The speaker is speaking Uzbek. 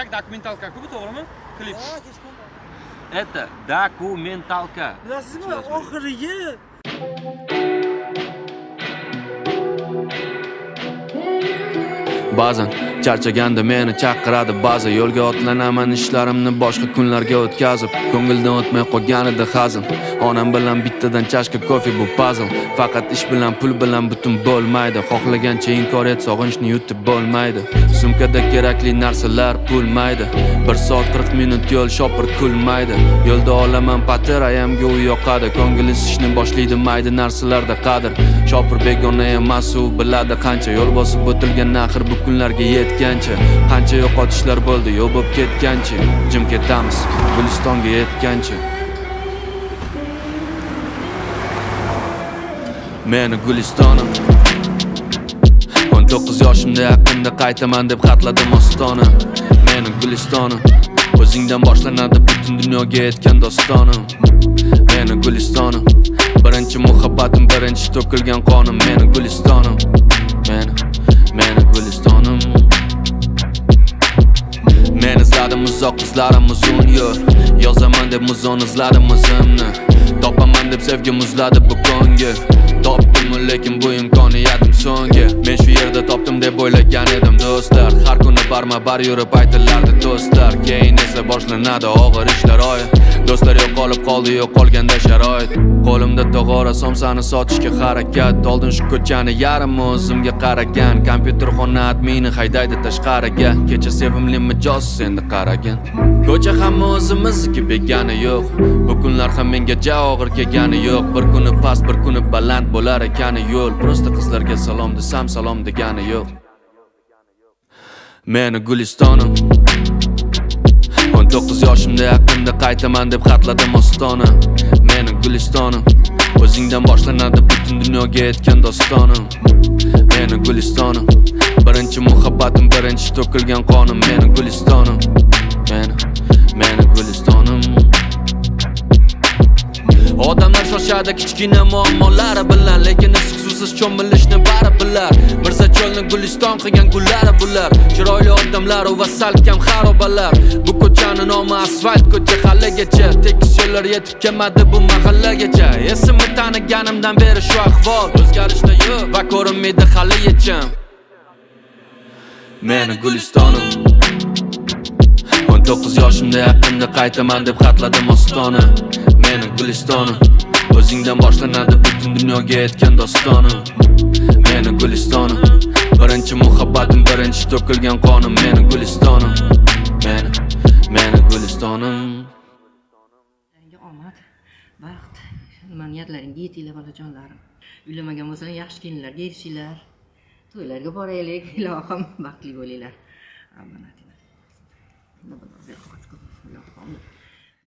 Как dokumentalka-ku bu to'g'rimi? Klip. Ha, kechqurun. Это dokumentalka. Bilasizmi, oxirgi Ba'zan charchaganda meni chaqiradi ba'zi yo'lga otlanaman ishlarimni boshqa kunlarga o'tkazib ko'ngildan o'tmay qolganida hazin onam bilan bittadan chashka kofe bu puzzle faqat ish bilan pul bilan butun bo'lmaydi xohlagancha inkor et sog'inchni yutib bo'lmaydi sumkada kerakli narsalar pul maydi 1 soat 40 minut yo'l shopir kulmaydi yo'lda olaman patir ayamga u yoqadi ko'ngil isishni boshlaydi mayda narsalarda qadr shopir begona emas u biladi qancha yo'l bosib o'tilgan axir bu kunlarga yetgancha qancha yo'qotishlar bo'ldi yo'q bo'lib ketgancha jim ketamiz Gulistonga yetgancha meni Gulistonim 19 yoshimda yaqinda qaytaman deb xatladim ostona meni Gulistonim o'zingdan boshlanadi butun dunyoga yetgan dostonim meni Gulistonim birinchi muhabbatim birinchi to'kilgan qonim meni Gulistonim meni Gulistonim men izladim uzoq izlarim uzun yo'l yozaman deb muzon izladim o'zimni topaman deb sevgim uzladi bu ko'ngil topdim lekin bu imkoniyatim so'nggi men shu yerda topdim deb o'ylagan edim do'stlar har kuni barma-bar yurib aytilardi do'stlar keyin esa boshlanadi og'ir ishlar oy do'stlar yo'qolib qoldi yo'qolganda sharoit qo'limda tog'ora somsani sotishga harakat oldin shu ko'chani yarimi o'zimga qaragan kompyuterxona admini haydaydi tashqariga kecha sevimli mijoz endi qaragin ko'cha hamma o'zimizniki begani yo'q bu kunlar ham menga ja og'ir kelgani yo'q bir kuni past bir kuni baland bo'lar ekani yo'l prosta qizlarga salom desam salom degani yo'q meni Gulistonim 19 yoshimda yaqinda qaytaman deb xatladim ostona meni Gulistonim o'zingdan boshlanadi butun dunyoga yetgan dostonim meni Gulistonim birinchi muhabbatim birinchi to'kilgan qonim meni Gulistonim meni Gulistonim odamlar shoshadi kichkina muammolari bilan lekin issiqsuvsiz cho'milishni bari bilar mirza cho'lni Guliston qilgan gullari bular chiroyli odamlar va salkam xarobalar bu ko'chani nomi asfalt ko'cha haligacha tekis yo'llar yetib kelmadi bu mahallagacha esimni taniganimdan beri shu ahvol o'zgarishda yo'q va ko'rinmaydi hali yechim meni Gulistonim 19 yoshimda yaqinda qaytaman deb xatladim ostona meni Gulistonim o'zingdan boshlanadi butun dunyoga yetgan dostonim meni Gulistonim birinchi muhabbatim birinchi to'kilgan qonim meni Gulistonim meni Gulistonim omad baxt nima niyatlaringga yetinglar bolajonlarim uylamagan bo'lsanglar yaxshi kelinlarga erishinglar to'ylarga boraylik ilohim baxtli bo'linglar amanat